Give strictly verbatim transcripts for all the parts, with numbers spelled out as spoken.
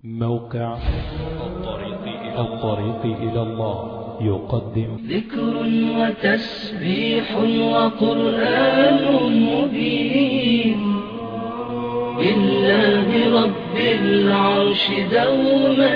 موقع الطريق إلى, الطريق إلى الله يقدم ذكر وتسبيح وقرآن مبين بالله رب العرش دوما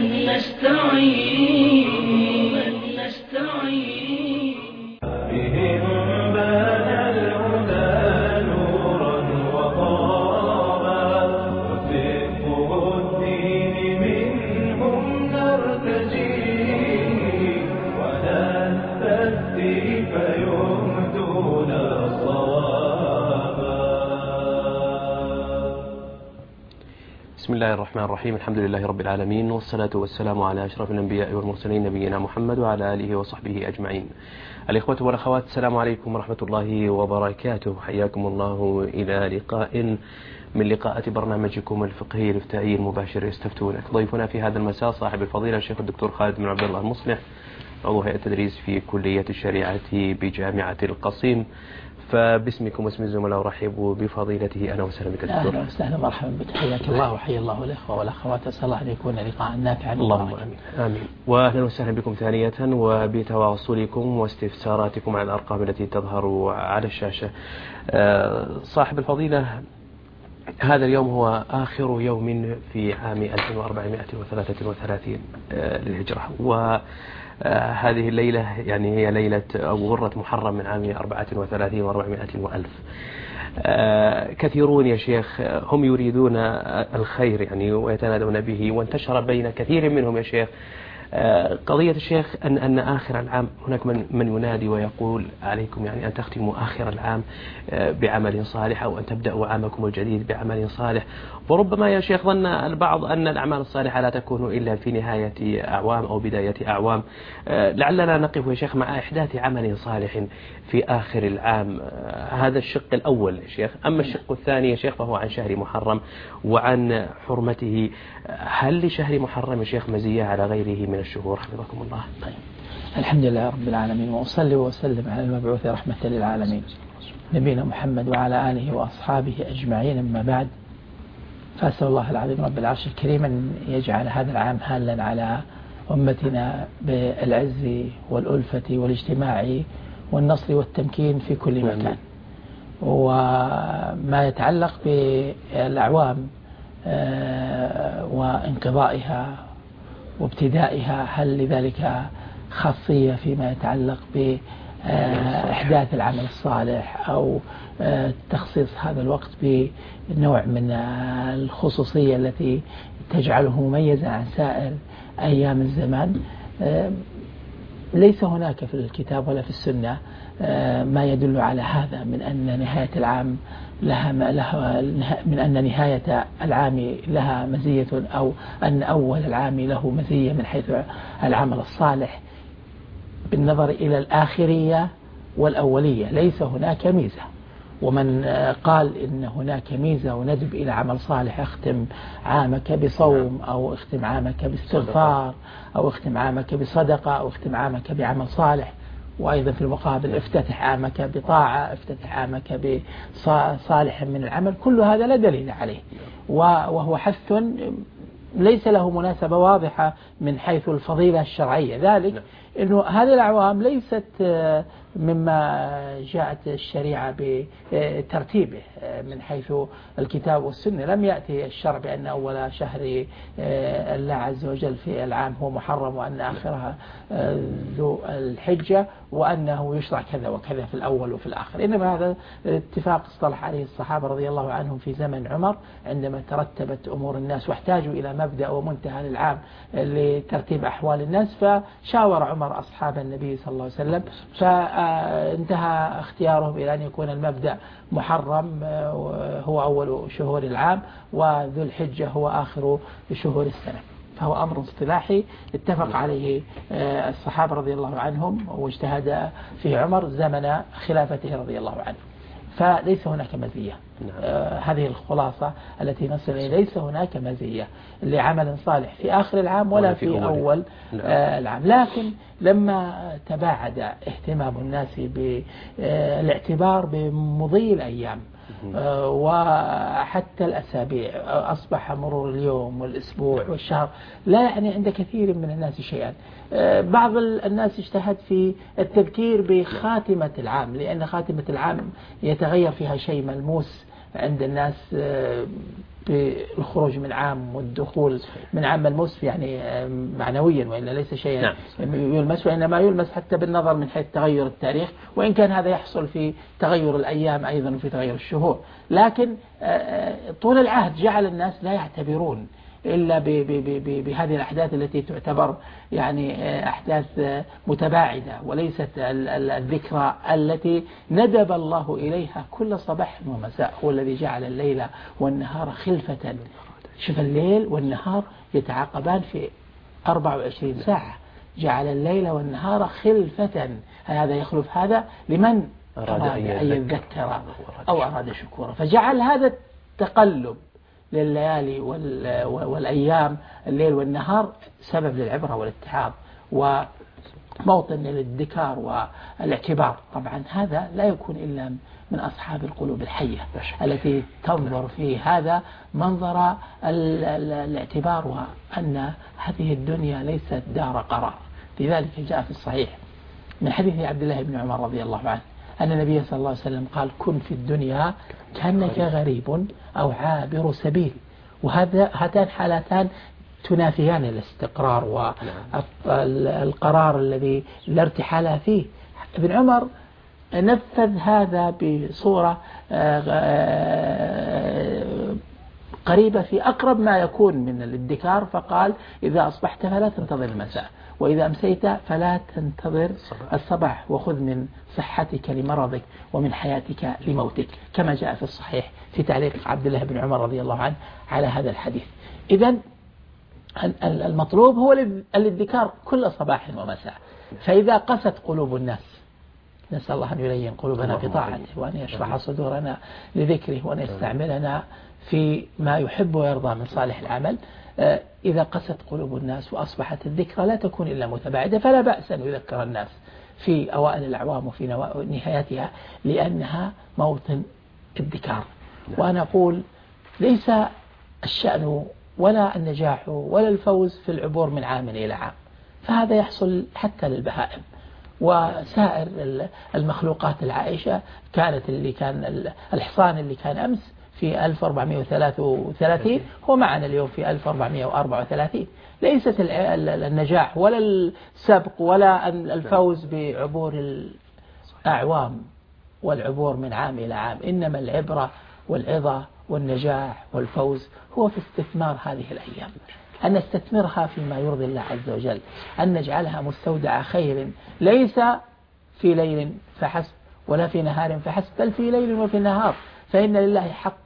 نستعين نستعين بهم بان الهدى نورا وضاء وفقه الدين منهم نرتجي ونستهدي فيهدون الصوابا. بسم الله الرحمن الرحيم. الحمد لله رب العالمين، والصلاة والسلام على أشرف الأنبياء والمرسلين نبينا محمد وعلى آله وصحبه أجمعين. الإخوة والأخوات، السلام عليكم ورحمة الله وبركاته. حياكم الله إلى لقاء من لقاءات برنامجكم الفقهي الإفتائي المباشر يستفتونك. ضيفنا في هذا المساء صاحب الفضيلة الشيخ الدكتور خالد بن عبد الله المصلح، عضو هيئة التدريس في كلية الشريعة بجامعة القصيم. فباسمكم واسم الزملاء أرحب بفضيلته. أهلا وسهلا بك دكتور. أهلا وسهلا مرحبا بك، حياك الله وحيا الله الإخوة والأخوات. أسأل الله أن يكون لقاء نافعا. اللهم آمين آمين. وأهلا وسهلا بكم ثانية، وبتواصلكم واستفساراتكم على الأرقام التي تظهر على الشاشة. صاحب الفضيلة، هذا اليوم هو آخر يوم في عام ألف وأربعمائة وثلاثة وثلاثين للهجرة، و هذه الليلة يعني هي ليلة أو غرة محرم من عام أربعة وثلاثين وأربعمائة وألف. كثيرون يا شيخ هم يريدون الخير يعني ويتنادون به، وانتشر بين كثير منهم يا شيخ قضية الشيخ أن أن آخر العام هناك من من ينادي ويقول عليكم يعني أن تختموا آخر العام بعمل صالح، أو أن تبدأوا عامكم الجديد بعمل صالح. وربما يا شيخ ظن البعض أن الأعمال الصالحة لا تكون إلا في نهاية أعوام أو بداية أعوام. لعلنا نقف يا شيخ مع إحداث عمل صالح في آخر العام. هذا الشق الأول يا شيخ. أما الشق الثاني يا شيخ فهو عن شهر محرم وعن حرمته. هل لشهر محرم يا شيخ مزية على غيره من الشهور حفظكم الله؟ طيب. الحمد لله رب العالمين، وأصلي وأسلم على المبعوث رحمة للعالمين نبينا محمد وعلى آله وأصحابه أجمعين. أما بعد، فأسأل الله العظيم رب العرش الكريم أن يجعل هذا العام هالا على أمتنا بالعز والألفة والاجتماع والنصر والتمكين في كل مكان. وما يتعلق بالأعوام وانقضائها وابتدائها، هل لذلك خاصية فيما يتعلق بإحداث العمل الصالح أو تخصيص هذا الوقت بنوع من الخصوصية التي تجعله مميزا عن سائر أيام الزمان؟ ليس هناك في الكتاب ولا في السنة ما يدل على هذا، من أن نهاية العام لها, لها من أن نهاية العام لها مزية، أو أن أول العام له مزية من حيث العمل الصالح بالنظر إلى الآخرية والأولية. ليس هناك ميزة. ومن قال إن هناك ميزة وندب إلى عمل صالح، اختم عامك بصوم، أو اختم عامك باستغفار، أو اختم عامك بصدقة، أو اختم عامك بعمل صالح. وأيضا في المقابل افتتح عامك بطاعة، افتتح عامك بصالح من العمل. كل هذا لا دليل عليه، وهو حث ليس له مناسبة واضحة من حيث الفضيلة الشرعية. ذلك أنه هذه الأعوام ليست مما جاءت الشريعة بترتيبه من حيث الكتاب والسنة. لم يأتي الشرع بأن أول شهر الله عز وجل في العام هو محرم، وأن آخرها ذو الحجة، وأنه يشرع كذا وكذا في الأول وفي الآخر. إنما هذا اتفاق اصطلح عليه الصحابة رضي الله عنهم في زمن عمر، عندما ترتبت أمور الناس واحتاجوا إلى مبدأ ومنتهى للعام لترتيب أحوال الناس، فشاور عمر أصحاب النبي صلى الله عليه وسلم، فانتهى اختيارهم إلى أن يكون المبدأ محرم هو أول شهور العام، وذو الحجة هو آخر شهور السنة. فهو أمر اصطلاحي اتفق عليه الصحابة رضي الله عنهم، واجتهد في عمر زمن خلافته رضي الله عنه. فليس هناك مزية. آه هذه الخلاصة التي نصل إليه. ليس هناك مزية لعمل صالح في آخر العام ولا في, في أول آه العام. لكن لما تباعد اهتمام الناس بالاعتبار بمضي الأيام وحتى الأسابيع، أصبح مرور اليوم والأسبوع والشهر لا يعني عند كثير من الناس شيئا. بعض الناس اجتهد في التذكير بخاتمة العام، لأن خاتمة العام يتغير فيها شيء ملموس عند الناس بالخروج من عام والدخول من عام ملموس يعني معنويا، وإلا ليس شيئا يلمس، وإنما يلمس حتى بالنظر من حيث تغير التاريخ، وإن كان هذا يحصل في تغير الأيام أيضا وفي تغير الشهور. لكن طول العهد جعل الناس لا يعتبرون إلا بهذه الأحداث التي تعتبر يعني أحداث متباعدة، وليست الذكرى التي ندب الله إليها كل صباح ومساء. هو الذي جعل الليل والنهار خلفة. شوف، الليل والنهار يتعاقبان في أربع وعشرين ساعة، جعل الليل والنهار خلفة. هذا يخلف هذا لمن أراد أن يذكر أو أراد شكورا. فجعل هذا التقلب لليالي والأيام، الليل والنهار، سبب للعبرة والاتعاظ وموطن للذكر والاعتبار. طبعا هذا لا يكون إلا من أصحاب القلوب الحية التي تنظر في هذا منظر الاعتبار، وأن هذه الدنيا ليست دار قرار. لذلك جاء في الصحيح من حديث عبد الله بن عمر رضي الله عنه أن النبي صلى الله عليه وسلم قال: كن في الدنيا كأنك غريب أو عابر سبيل. وهذا هاتان حالتان تنافيان الاستقرار والقرار الذي لا ارتحال فيه. ابن عمر نفذ هذا بصورة قريبة في أقرب ما يكون من الادكار، فقال: إذا أصبحت فلا تنتظر المساء، وإذا أمسيت فلا تنتظر الصباح، وخذ من صحتك لمرضك ومن حياتك لموتك، كما جاء في الصحيح في تعليق عبد الله بن عمر رضي الله عنه على هذا الحديث. إذن المطلوب هو الادكار كل صباح ومساء. فإذا قست قلوب الناس، نسأل الله أن يلين قلوبنا في طاعته، وأن يشرح صدورنا لذكره، وأن يستعملنا في ما يحب ويرضى من صالح العمل. إذا قست قلوب الناس وأصبحت الذكرى لا تكون إلا متباعدة، فلا بأس أن يذكر الناس في أوائل الأعوام وفي نهايتها، لأنها موطن الذكر. وأنا أقول: ليس الشأن ولا النجاح ولا الفوز في العبور من عام إلى عام، فهذا يحصل حتى للبهائم وسائر المخلوقات العائشة. كانت اللي كان الحصان اللي كان أمس في ألف وأربعمائة وثلاثة وثلاثين هو معنا اليوم في ألف وأربعمائة وأربعة وثلاثين. ليست النجاح ولا السبق ولا الفوز بعبور الأعوام والعبور من عام إلى عام، إنما العبرة والعظة والنجاح والفوز هو في استثمار هذه الأيام، أن نستثمرها فيما يرضي الله عز وجل، أن نجعلها مستودع خير، ليس في ليل فحسب ولا في نهار فحسب، بل في ليل وفي نهار. فإن لله حق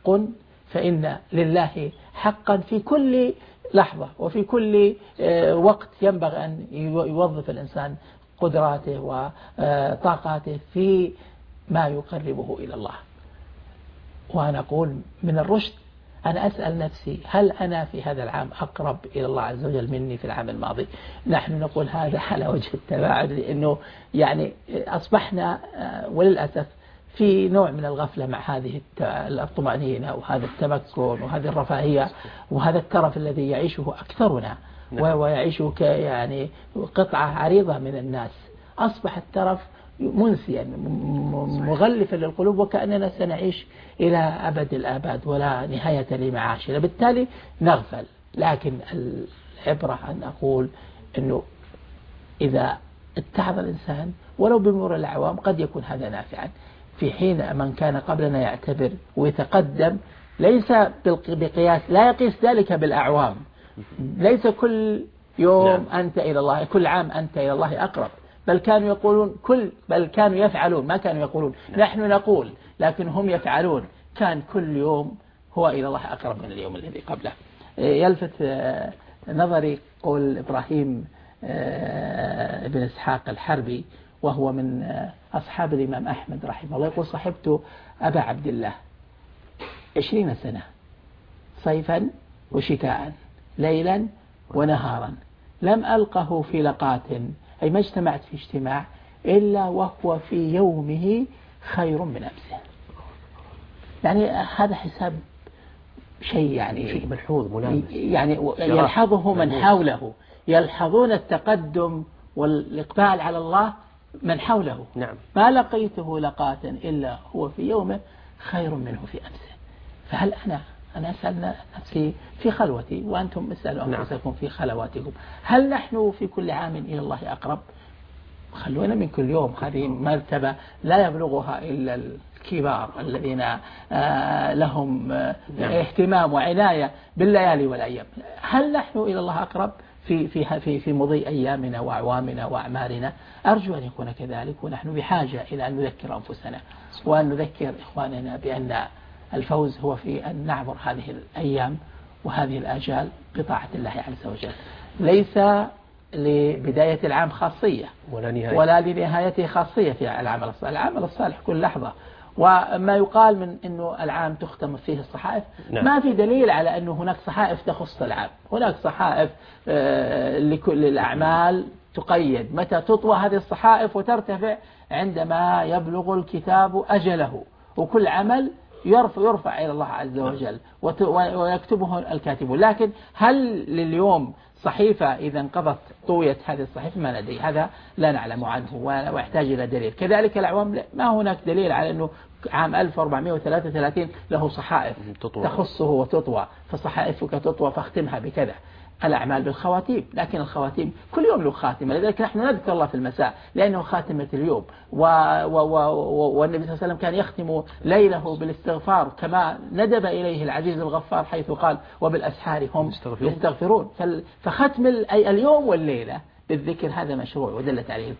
فإن لله حقا في كل لحظة وفي كل وقت ينبغي أن يوظف الإنسان قدراته وطاقاته في ما يقربه إلى الله. وأنا أقول من الرشد أن أسأل نفسي: هل أنا في هذا العام أقرب إلى الله عز وجل مني في العام الماضي؟ نحن نقول هذا على وجه التباعد، لأنه يعني أصبحنا وللأسف في نوع من الغفلة مع هذه الطمأنينة وهذا التمكن وهذه الرفاهية وهذا الترف الذي يعيشه أكثرنا ويعيشه يعني قطعة عريضة من الناس. أصبح الترف منسيا مغلفا للقلوب، وكأننا سنعيش إلى أبد الآباد ولا نهاية لمعاشنا، بالتالي نغفل. لكن العبرة أن أقول أنه إذا اتعظ الإنسان ولو بمرور الأعوام قد يكون هذا نافعا، في حين من كان قبلنا يعتبر ويتقدم ليس بقياس، لا يقيس ذلك بالأعوام. ليس كل يوم أنت إلى الله، كل عام أنت إلى الله أقرب، بل كانوا يقولون كل بل كانوا يفعلون، ما كانوا يقولون. نحن نقول لكن هم يفعلون. كان كل يوم هو إلى الله أقرب من اليوم الذي قبله. يلفت نظري قول إبراهيم بن إسحاق الحربي، وهو من أصحاب الإمام أحمد رحمه الله، يقول: صحبت أبا عبد الله عشرين سنة صيفا وشتاء ليلا ونهارا، لم ألقه في لقات، أي ما اجتمعت في اجتماع إلا وهو في يومه خير من أمسه. يعني هذا حساب شيء يعني شيء ملحوظ ملامس، يعني يلحظه من حوله، يلحظون التقدم والإقبال على الله من حوله. نعم. ما لقيته لقاة إلا هو في يومه خير منه في أمسه. فهل أنا أنا أسأل نفسي في خلوتي وأنتم اسألوا أنفسكم في خلواتكم، هل نحن في كل عام إلى الله أقرب؟ خلونا من كل يوم، هذه مرتبة لا يبلغها إلا الكبار الذين لهم اهتمام وعناية بالليالي والأيام. هل نحن إلى الله أقرب في في في في مضي أيامنا وأعوامنا وأعمارنا؟ أرجو أن يكون كذلك، ونحن بحاجة إلى أن نذكر أنفسنا وأن نذكر إخواننا بأن الفوز هو في أن نعبر هذه الأيام وهذه الآجال بطاعة الله عز وجل. ليس لبداية العام خاصية ولا, نهاية. ولا لنهايته خاصية في العمل الصالح. العمل الصالح كل لحظة. وما يقال من أنه العام تختم فيه الصحائف، نعم. ما في دليل على أنه هناك صحائف تخص العام. هناك صحائف لكل الأعمال تقيد متى تطوى هذه الصحائف وترتفع عندما يبلغ الكتاب أجله، وكل عمل يرفع, يرفع إلى الله عز وجل ويكتبه الكاتب. لكن هل لليوم صحيفة إذا انقضت طويت هذه الصحيفة؟ ما ندري، هذا لا نعلم عنه ويحتاج إلى دليل. كذلك الأعوام ما هناك دليل على أنه عام ألف وأربعمائة وثلاثة وثلاثين له صحائف تطوى. تخصه وتطوى، فصحائفك تطوى فاختمها بكذا. الأعمال بالخواتيم، لكن الخواتيم كل يوم له خاتمة، لذلك نحن نذكر الله في المساء لأنه خاتمة اليوم. و و و والنبي صلى الله عليه وسلم كان يختم ليله بالاستغفار كما ندب إليه العزيز الغفار حيث قال وبالأسحار هم يستغفرون. فختم اليوم والليلة بالذكر هذا مشروع ودلت عليه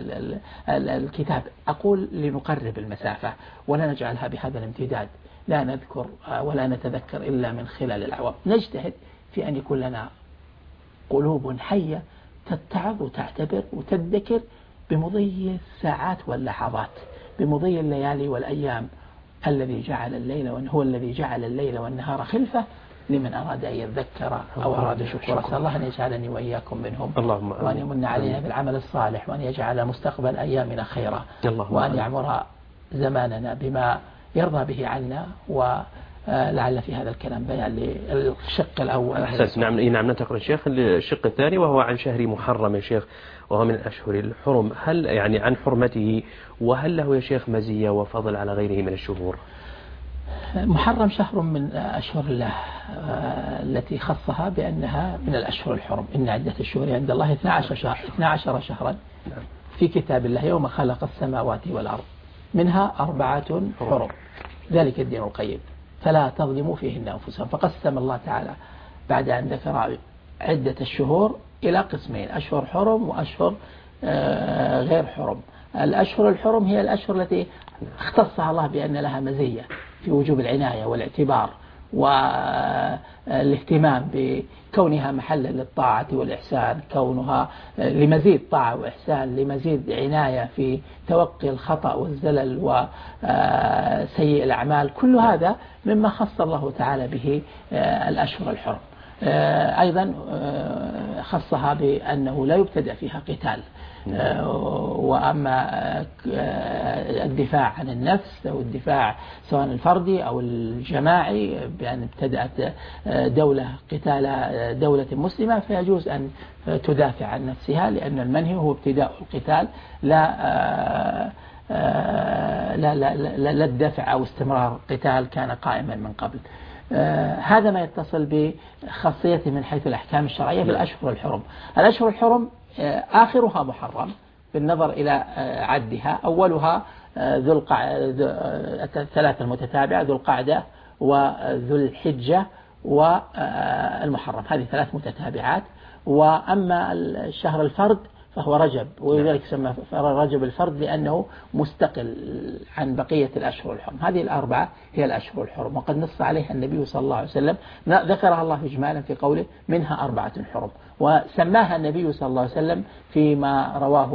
الكتاب. أقول لنقرب المسافة ولا نجعلها بهذا الامتداد، لا نذكر ولا نتذكر إلا من خلال العوام. نجتهد في أن يكون لنا قلوب حية تتعظ وتعتبر وتذكر بمضي الساعات واللحظات، بمضي الليالي والأيام. الذي جعل الليل هو الذي جعل الليل والنهار خلفة لمن أراد أن يذكر أو أراد شكر. أسأل الله أن يجعلني وإياكم منهم، وأن يمن علينا بالعمل الصالح، وأن يجعل مستقبل أيامنا خيرا، وأن يعمر زماننا بما يرضى به عنا. ولعل في هذا الكلام بيان للشق الأول. أحسنت. نعم نعم ننتقل الشيخ الشق الثاني وهو عن شهر محرم يا شيخ، وهو من الأشهر الحرم. هل يعني عن حرمته، وهل له يا شيخ مزية وفضل على غيره من الشهور؟ محرم شهر من أشهر الله التي خصها بأنها من الأشهر الحرم. إن عدة الشهور عند الله اثنا عشر شهر اثنا عشر شهرا في كتاب الله يوم خلق السماوات والأرض منها أربعة حرم ذلك الدين القيم فلا تظلموا فيهن أنفسهم. فقسم الله تعالى بعد أن ذكر عدة الشهور إلى قسمين: أشهر حرم وأشهر غير حرم. الأشهر الحرم هي الأشهر التي اختصها الله بأن لها مزية في وجوب العناية والاعتبار والاهتمام بكونها محلا للطاعة والإحسان، كونها لمزيد طاعة وإحسان، لمزيد عناية في توقي الخطأ والزلل وسيء الأعمال. كل هذا مما خص الله تعالى به الأشهر الحرم. أيضا خصها بأنه لا يبتدأ فيها قتال، وأما الدفاع عن النفس أو الدفاع سواء الفردي أو الجماعي بأن ابتدأت دولة قتال دولة مسلمة فيجوز أن تدافع عن نفسها، لأن المنهي هو ابتداء القتال لا لا لا لا, لا الدفع أو استمرار قتال كان قائما من قبل. هذا ما يتصل بخاصيته من حيث الأحكام الشرعية في الأشهر الحرم. الأشهر الحرم آخرها محرم بالنظر إلى عدها، أولها ذو القعدة الثلاثة المتتابعة ذو القعدة وذو الحجة والمحرم، هذه ثلاث متتابعات. وأما الشهر الفرد فهو رجب، ولذلك سمى رجب الفرد لأنه مستقل عن بقية الأشهر الحرم. هذه الأربعة هي الأشهر الحرم، وقد نص عليها النبي صلى الله عليه وسلم، ذكرها الله إجمالا في قوله منها أربعة حرم، وسماها النبي صلى الله عليه وسلم فيما رواه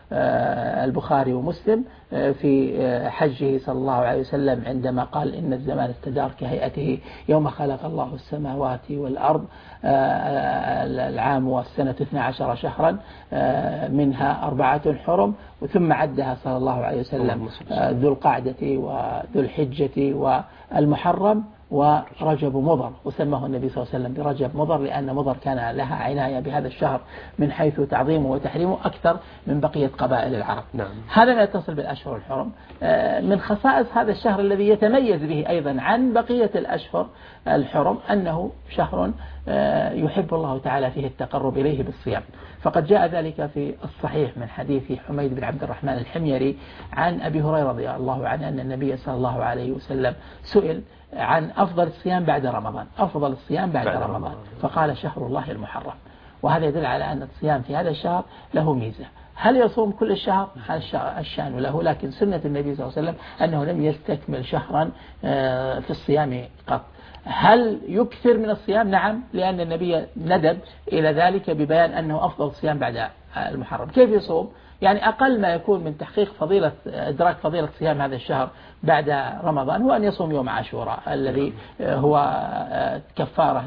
البخاري ومسلم في حجه صلى الله عليه وسلم عندما قال إن الزمان استدار كهيئته يوم خلق الله السماوات والأرض، العام والسنة اثنا عشر شهرا منها أربعة حرم، وثم عدها صلى الله عليه وسلم ذو القعدة وذو الحجة والمحرم ورجب مضر، وسماه النبي صلى الله عليه وسلم برجب مضر لأن مضر كان لها عناية بهذا الشهر من حيث تعظيمه وتحريمه أكثر من بقية قبائل العرب. نعم. هذا ما يتصل بالأشهر الحرم. من خصائص هذا الشهر الذي يتميز به أيضا عن بقية الأشهر الحرم أنه شهر يحب الله تعالى فيه التقرب إليه بالصيام، فقد جاء ذلك في الصحيح من حديث حميد بن عبد الرحمن الحميري عن أبي هريرة رضي الله عنه أن النبي صلى الله عليه وسلم سئل عن أفضل الصيام بعد رمضان، أفضل الصيام بعد, بعد رمضان. رمضان فقال شهر الله المحرم، وهذا يدل على أن الصيام في هذا الشهر له ميزة. هل يصوم كل الشهر؟ الشأن له، لكن سنة النبي صلى الله عليه وسلم أنه لم يستكمل شهرا في الصيام قط. هل يكثر من الصيام؟ نعم، لأن النبي ندب إلى ذلك ببيان أنه أفضل الصيام بعد المحرم. كيف يصوم؟ يعني أقل ما يكون من تحقيق فضيلة إدراك فضيلة صيام هذا الشهر بعد رمضان هو أن يصوم يوم عاشوراء الذي هو كفارة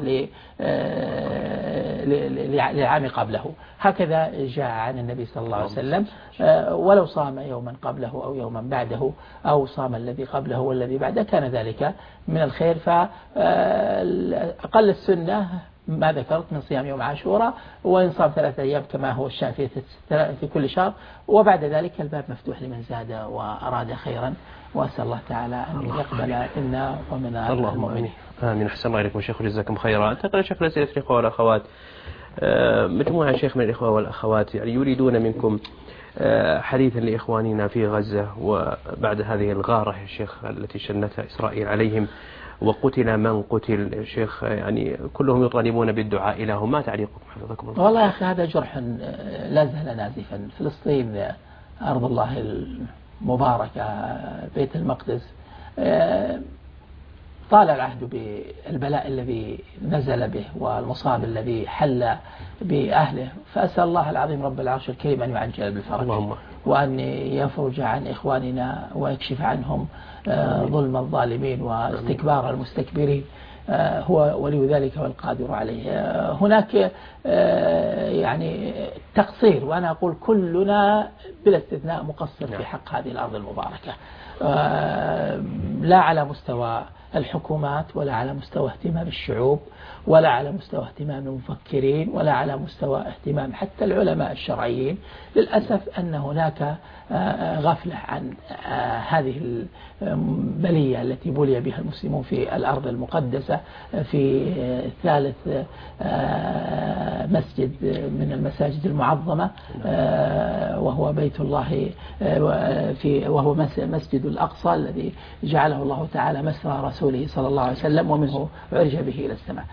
للعام قبله. هكذا جاء عن النبي صلى الله عليه وسلم، ولو صام يوما قبله أو يوما بعده أو صام الذي قبله والذي بعده كان ذلك من الخير. فأقل السنة ما ذكرت من صيام يوم عاشوراء، وإن صام ثلاثة أيام كما هو الشأن في في كل شهر، وبعد ذلك الباب مفتوح لمن زاد وأراد خيرا، وأسأل الله تعالى أن يقبل منا ومن المؤمنين. آمين. أحسن الله إليكم شيخ، جزاكم خيرا. أنتقل شيخ لأسئلة الإخوة والأخوات. مجموعة شيخ من الإخوة والأخوات يعني يريدون منكم حديثا لإخواننا في غزة وبعد هذه الغارة يا شيخ التي شنتها إسرائيل عليهم وقتل من قتل شيخ، يعني كلهم يطالبون بالدعاء لهم، ما تعليقكم حفظكم الله؟ والله يا أخي هذا جرح لا زال نازفا. فلسطين أرض الله المباركة، بيت المقدس، طال العهد بالبلاء الذي نزل به والمصاب الذي حل بأهله، فأسأل الله العظيم رب العرش الكريم أن يعجل بالفرج وأن يفرج عن إخواننا ويكشف عنهم ظلم الظالمين واستكبار المستكبرين، هو ولي ذلك والقادر عليه. هناك يعني تقصير، وأنا أقول كلنا بلا استثناء مقصر في حق هذه الأرض المباركة، لا على مستوى الحكومات ولا على مستوى اهتمام الشعوب ولا على مستوى اهتمام المفكرين ولا على مستوى اهتمام حتى العلماء الشرعيين. للأسف أن هناك غفلة عن هذه البلية التي بلي بها المسلمون في الأرض المقدسة، في ثالث مسجد من المساجد المعظمة وهو بيت الله، في وهو مسجد الأقصى الذي جعله الله تعالى مسرى رسوله صلى الله عليه وسلم ومنه عرج به إلى السماء.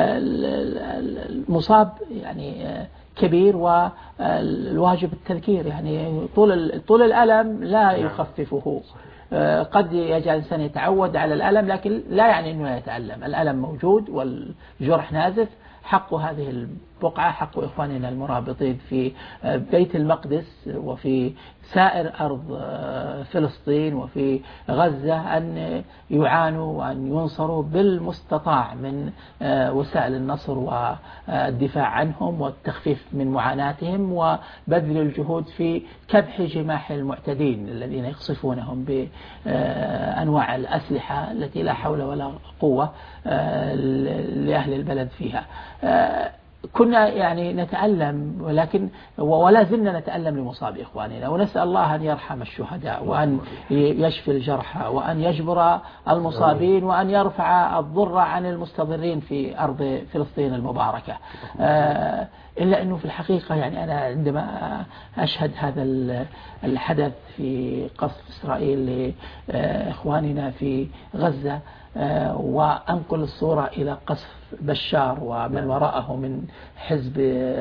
المصاب يعني كبير، والواجب التذكير، يعني طول طول الألم لا يخففه. قد يجعل الإنسان يتعود على الألم لكن لا يعني أنه يتألم. الألم موجود والجرح نازف. حق هذه البقعة، حق إخواننا المرابطين في بيت المقدس وفي سائر أرض فلسطين وفي غزة أن يعانوا وأن ينصروا بالمستطاع من وسائل النصر والدفاع عنهم والتخفيف من معاناتهم وبذل الجهود في كبح جماح المعتدين الذين يقصفونهم بأنواع الأسلحة التي لا حول ولا قوة لأهل البلد فيها. كنا يعني نتألم، ولكن ولا زلنا نتألم لمصاب إخواننا، ونسأل الله أن يرحم الشهداء وأن يشفي الجرحى وأن يجبر المصابين وأن يرفع الضر عن المستضرين في أرض فلسطين المباركة. إلا أنه في الحقيقة يعني أنا عندما أشهد هذا الحدث في قصف إسرائيل لإخواننا في غزة وأنقل الصورة إلى قصف بشار ومن وراءه من حزب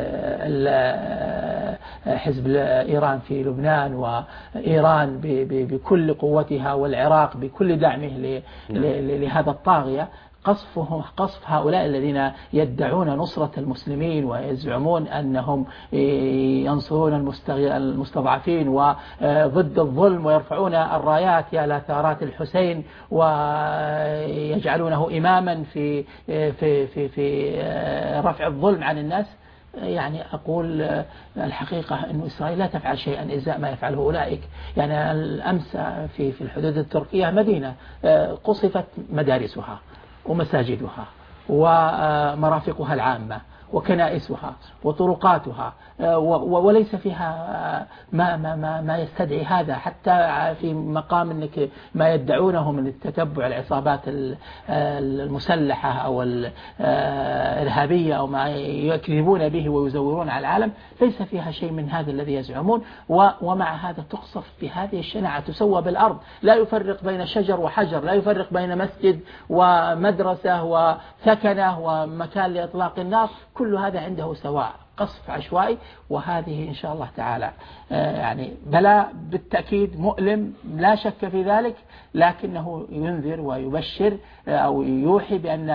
حزب إيران في لبنان، وإيران بكل قوتها والعراق بكل دعمه لهذا الطاغية، قصفهم قصف هؤلاء الذين يدعون نصرة المسلمين ويزعمون أنهم ينصرون المستضعفين وضد الظلم ويرفعون الرايات على ثارات الحسين ويجعلونه إماما في في في في رفع الظلم عن الناس. يعني أقول الحقيقة أن إسرائيل لا تفعل شيئا إزاء ما يفعله أولئك. يعني الأمس في في الحدود التركية مدينة قصفت مدارسها ومساجدها ومرافقها العامة وكنائسها وطرقاتها وليس فيها ما ما ما ما يستدعي هذا، حتى في مقام انك ما يدعونه من التتبع العصابات المسلحة او الارهابية او ما يكذبون به ويزورون على العالم، ليس فيها شيء من هذا الذي يزعمون. ومع هذا تقصف بهذه الشناعة، تسوى بالارض، لا يفرق بين شجر وحجر، لا يفرق بين مسجد ومدرسة وثكنة ومكان لإطلاق النار، كل هذا عنده سواء، قصف عشوائي. وهذه إن شاء الله تعالى يعني بلاء بالتأكيد مؤلم لا شك في ذلك، لكنه ينذر ويبشر أو يوحي بأن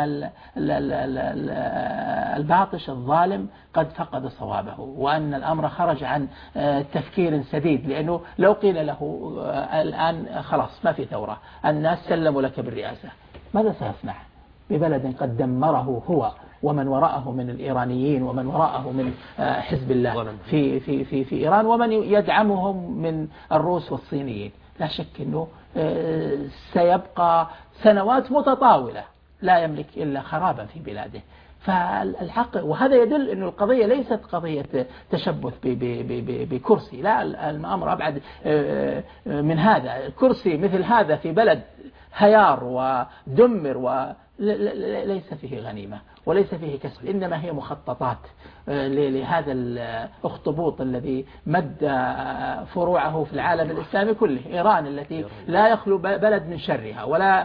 الباطش الظالم قد فقد صوابه، وأن الأمر خرج عن تفكير سديد. لأنه لو قيل له الآن خلاص ما في ثورة، الناس سلموا لك بالرئاسة، ماذا سيصنع ببلد قد دمره هو ومن وراءه من الإيرانيين ومن وراءه من حزب الله في في في في إيران ومن يدعمهم من الروس والصينيين؟ لا شك أنه سيبقى سنوات متطاولة لا يملك إلا خرابا في بلاده. فالحق، وهذا يدل أن القضية ليست قضية تشبث بكرسي، لا، الأمر أبعد من هذا. الكرسي مثل هذا في بلد هيار ودمر و ليس فيه غنيمة وليس فيه كسب، إنما هي مخططات لهذا الأخطبوط الذي مد فروعه في العالم الإسلامي كله. إيران التي لا يخلو بلد من شرها ولا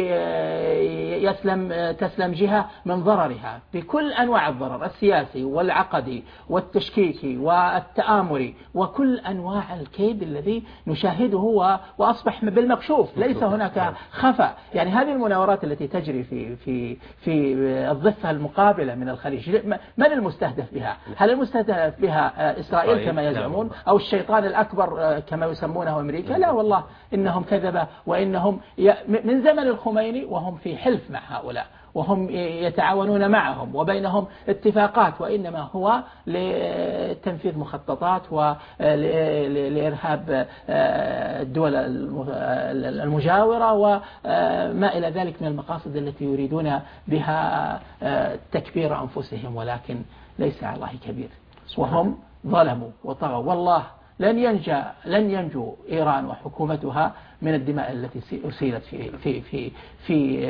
يسلم تسلم جهة من ضررها بكل أنواع الضرر السياسي والعقدي والتشكيكي والتآمري وكل أنواع الكيد الذي نشاهده وأصبح بالمكشوف، ليس هناك خفاء. يعني هذه المناورات التي تجري في في في الضفة المقابلة من الخليج، من المستهدف بها؟ هل المستهدف بها إسرائيل كما يزعمون أو الشيطان الأكبر كما يسمونه أمريكا؟ لا والله، إنهم كذبة، وإنهم من زمن الخميني وهم في حلف مع هؤلاء وهم يتعاونون معهم وبينهم اتفاقات، وإنما هو لتنفيذ مخططات ولإرهاب الدول المجاورة وما إلى ذلك من المقاصد التي يريدون بها تكبير أنفسهم، ولكن ليس على الله كبير، وهم ظلموا وطغوا. والله لن ينجى لن ينجو إيران وحكومتها من الدماء التي أسيلت في في في في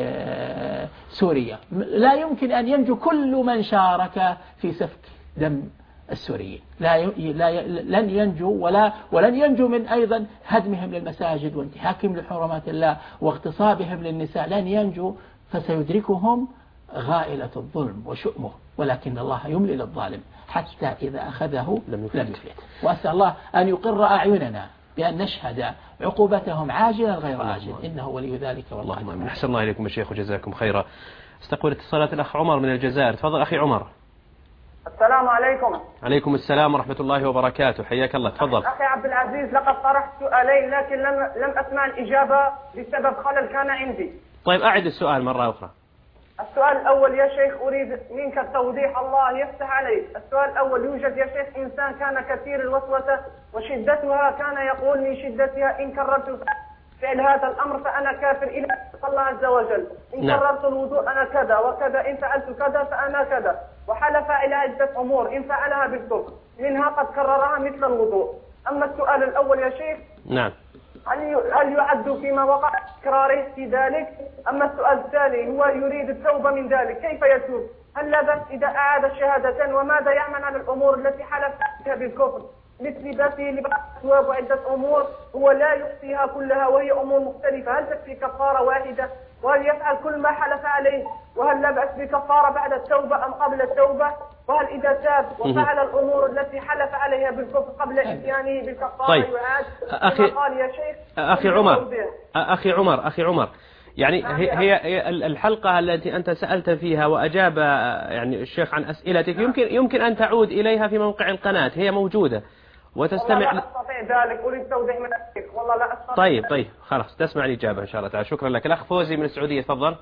سوريا. لا يمكن أن ينجو كل من شارك في سفك دم السوريين، لا لا لن ينجو ولا ولن ينجو من أيضا هدمهم للمساجد وانتهاكهم لحرمات الله واغتصابهم للنساء، لن ينجو، فسيدركهم غائلة الظلم وشؤمه، ولكن الله يملي للظالم حتى إذا أخذه لم يفلت. وأسأل الله أن يقر أعيننا بأن نشهد عقوبتهم عاجلا غير عاجل، إنه ولي ذلك والله أعلم. أحسن الله إليكم يا شيخ وجزاكم خيرا. استقبل اتصالات الأخ عمر من الجزائر. تفضل أخي عمر. السلام عليكم. عليكم السلام ورحمة الله وبركاته، حياك الله. تفضل أخي عبد العزيز، لقد طرحت سؤالين لكن لم لم أسمع الإجابة بسبب خلل كان عندي. طيب أعد السؤال مرة أخرى. السؤال الأول يا شيخ، أريد منك التوضيح، الله يفتح عليك. السؤال الأول، يوجد يا شيخ إنسان كان كثير الوسوسة وشدتها، كان يقول من شدتها إن كررت فعل هذا الأمر فأنا كافر إلى الله عز وجل، إن نعم. كررت الوضوء أنا كذا وكذا، إن فعلت كذا فأنا كذا، وحلف إلى عدة أمور إن فعلها بالكفر، منها قد كررها مثل الوضوء. أما السؤال الأول يا شيخ، نعم، هل هل يعد فيما وقع إكراره في ذلك؟ أما السؤال الثاني، هو يريد التوبة من ذلك، كيف يتوب؟ هل لا بأس إذا أعاد الشهادة؟ وماذا يعمل على الأمور التي حلف فيها بالكفر مثل ذاته لبعض الأسباب وعدة أمور هو لا يحصيها كلها وهي أمور مختلفة؟ هل تكفي كفارة واحدة؟ وهل يفعل كل ما حلف عليه؟ وهل لا بأس بكفارة بعد التوبة أم قبل التوبة؟ وهل إذا تاب وفعل الأمور التي حلف عليها بالكفر قبل إتيانه بالكفارة طيب. يعاد؟ أخي قال يا شيخ أخي عمر أخي عمر أخي عمر يعني هي هي الحلقة التي أنت سألت فيها وأجاب يعني الشيخ عن أسئلتك يمكن يمكن أن تعود إليها في موقع القناة، هي موجودة وتستمع. والله لا أستطيع ذلك، أريد توضيح من الشيخ، والله لا أستطيع. طيب طيب خلاص تسمع الإجابة إن شاء الله تعالى. شكرا لك. الأخ فوزي من السعودية تفضل.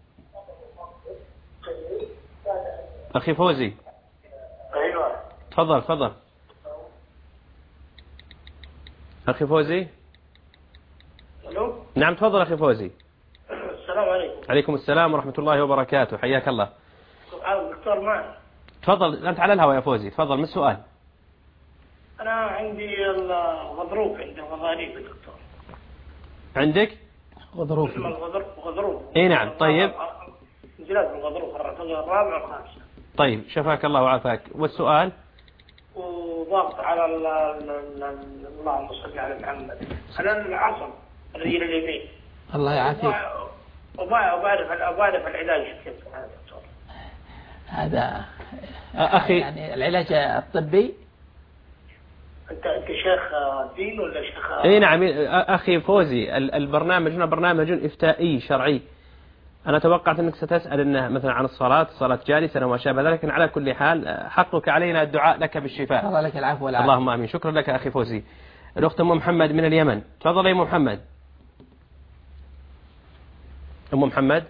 أخي فوزي. أيوة. تفضل تفضل. أخي فوزي. ألو. نعم تفضل أخي فوزي. السلام عليكم. عليكم السلام ورحمة الله وبركاته، حياك الله. دكتور معي. تفضل أنت على الهواء يا فوزي، تفضل. ما السؤال؟ أنا عندي الغضروف، عندي غضاريف يا دكتور. عندك؟ غضروف. اسمه الغضروف. غضروف. إيه نعم. طيب. انزلاق الغضروف الرابع والخامس. طيب شفاك الله وعافاك. والسؤال؟ وضغط على ال اللهم صل على محمد على العصب الرجل اليمين. الله يعافيك. وبعرف وبعرف العلاج كيف هذا دكتور. هذا أخي يعني العلاج الطبي. أنت أنت شيخ دين ولا شيخ؟ اي نعم أخي فوزي، البرنامج هنا برنامج إفتائي شرعي. أنا توقعت أنك ستسأل إنه مثلا عن الصلاة، الصلاة جالسا وما شابه ذلك، لكن على كل حال حقك علينا الدعاء لك بالشفاء. الله لك العفو والعافية. اللهم آمين. شكرا لك أخي فوزي. الأخت أم محمد من اليمن، تفضل يا أم محمد. أم محمد،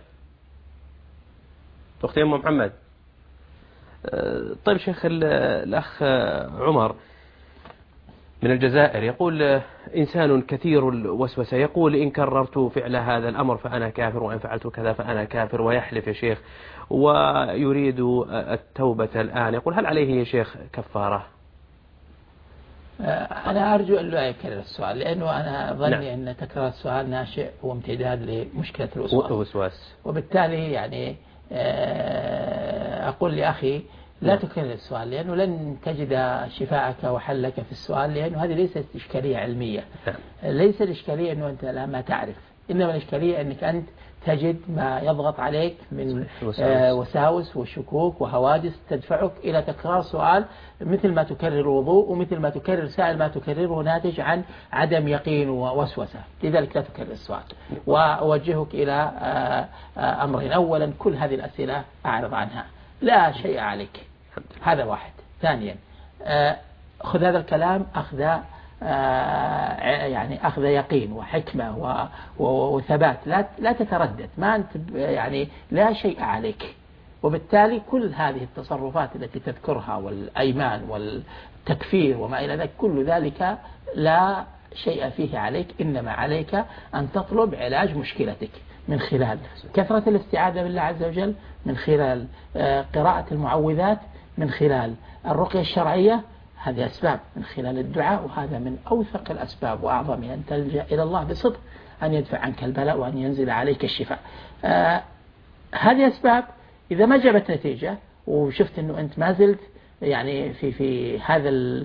أختي أم محمد. طيب شيخ، الأخ عمر من الجزائر يقول إنسان كثير الوسوسة، يقول إن كررت فعل هذا الأمر فأنا كافر، وإن فعلت كذا فأنا كافر، ويحلف يا شيخ، ويريد التوبة الآن. يقول هل عليه يا شيخ كفارة؟ أنا أرجو أن لا يكرر السؤال، لأنه أنا ظني نعم. أن تكرار السؤال ناشئ وامتداد لمشكلة الوسواس، وبالتالي يعني أقول لأخي لا تكرر السؤال، لأنه لن تجد شفاءك وحلك في السؤال، لأنه هذه ليست إشكالية علمية. ليس الإشكالية أنه أنت لا ما تعرف، إنما الإشكالية أنك أنت تجد ما يضغط عليك من وساوس وشكوك وهواجس تدفعك إلى تكرار سؤال، مثل ما تكرر الوضوء ومثل ما تكرر سائل ما تكرره ناتج عن عدم يقين ووسوسة. لذلك لا تكرر السؤال، وأوجهك إلى أمرين. أولا، كل هذه الأسئلة أعرض عنها، لا شيء عليك، هذا واحد. ثانيا، خذ هذا الكلام أخذ يعني أخذ يقين وحكمة وثبات، لا لا تتردد، ما أنت يعني لا شيء عليك. وبالتالي كل هذه التصرفات التي تذكرها والأيمان والتكفير وما إلى ذلك، كل ذلك لا شيء فيه عليك، إنما عليك أن تطلب علاج مشكلتك من خلال كثرة الاستعاذة بالله عز وجل، من خلال قراءة المعوذات، من خلال الرقية الشرعية. هذه أسباب، من خلال الدعاء، وهذا من أوثق الأسباب وأعظمها، أن تلجأ إلى الله بصدق أن يدفع عنك البلاء وأن ينزل عليك الشفاء. آه هذه أسباب. إذا ما جابت نتيجة وشفت أنه أنت ما زلت يعني في في هذا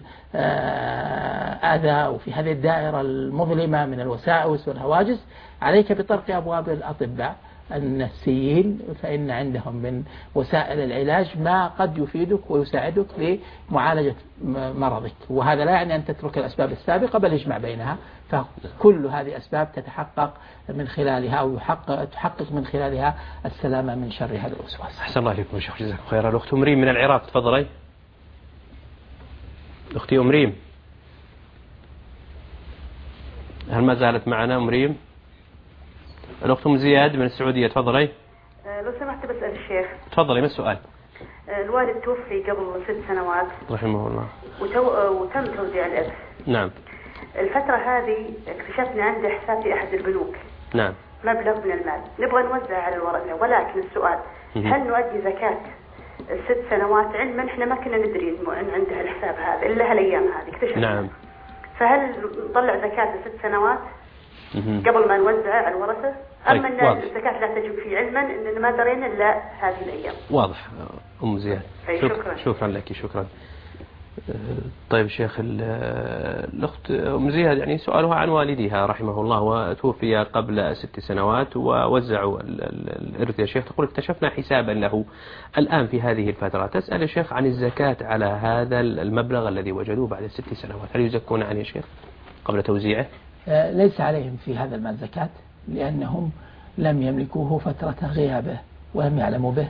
الأذى وفي هذه الدائرة المظلمة من الوساوس والهواجس، عليك بطرق أبواب الأطباء النفسيين، فإن عندهم من وسائل العلاج ما قد يفيدك ويساعدك لمعالجة مرضك. وهذا لا يعني أن تترك الأسباب السابقة، بل يجمع بينها. فكل هذه أسباب تتحقق من خلالها، أو يحقق تحقق من خلالها السلامة من شر هذا الوسواس. أحسن الله عليكم يا شيخ، جزاكم خيرا. الأخت أمريم من العراق، تفضلي. أختي أمريم، هل ما زالت معنا أمريم؟ الأخت أم زياد من السعودية، تفضلي. لو سمحت بسأل الشيخ. تفضلي، ما السؤال؟ الوالد توفي قبل ست سنوات رحمه الله، وتو... وتم توزيع الإرث. نعم. الفترة هذه اكتشفنا عنده حساب في أحد البنوك، نعم، مبلغ من المال نبغى نوزع على الورثة، ولكن السؤال هل نؤدي زكاة الست سنوات، علما احنا ما كنا ندري ان عنده الحساب هذا الا هالايام هذه اكتشفنا. نعم. فهل نطلع زكاة الست سنوات قبل ما نوزع على الورثة؟ أما طيب. أن الزكاة لا تجب فيه، علما أننا ما درينا إلا هذه الأيام. واضح أم زياد. شكرا. شكرا لك، شكرا. طيب شيخ، الأخت أم زياد يعني سؤالها عن والدها رحمه الله، وتوفي قبل ست سنوات ووزعوا الإرث يا شيخ. تقول اكتشفنا حسابا له الآن في هذه الفترة، تسأل يا شيخ عن الزكاة على هذا المبلغ الذي وجدوه بعد ست سنوات، هل يزكون عنه يا شيخ قبل توزيعه؟ ليس عليهم في هذا المال زكاة، لأنهم لم يملكوه فترة غيابه ولم يعلموا به،